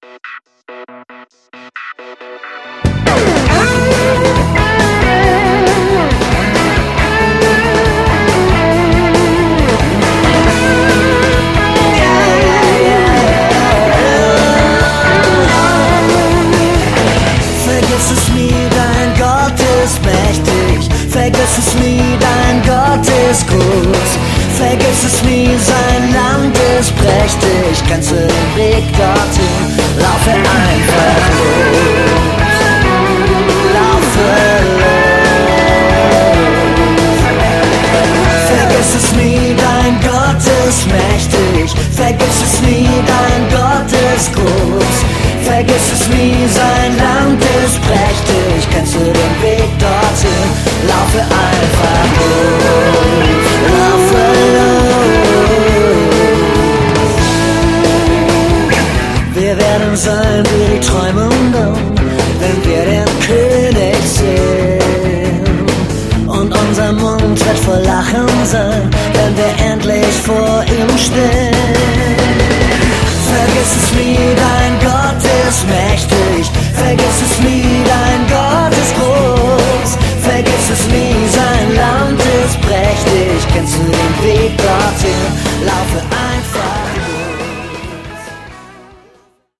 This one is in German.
Vergiss es nie, dein Gott ist mächtig. Vergiss es nie, dein Gott ist groß. Vergiss es nie, sein Land ist prächtig. Kennst du den Weg dorthin? Laufe einfach los. Laufe los. Vergiss es nie, dein Gott ist mächtig. Vergiss es nie, dein Gott ist groß. Vergiss es nie, sein Land ist prächtig. Kennst du den Weg dorthin? Laufe einfach los. Laufe los. Wir werden sein wie die Träumenden, wenn wir den König sehen. Und unser Mund wird voll Lachen sein, wenn wir endlich vor ihm stehen. Vergiss es nie, dein Gott ist mächtig. Vergiss es nie, dein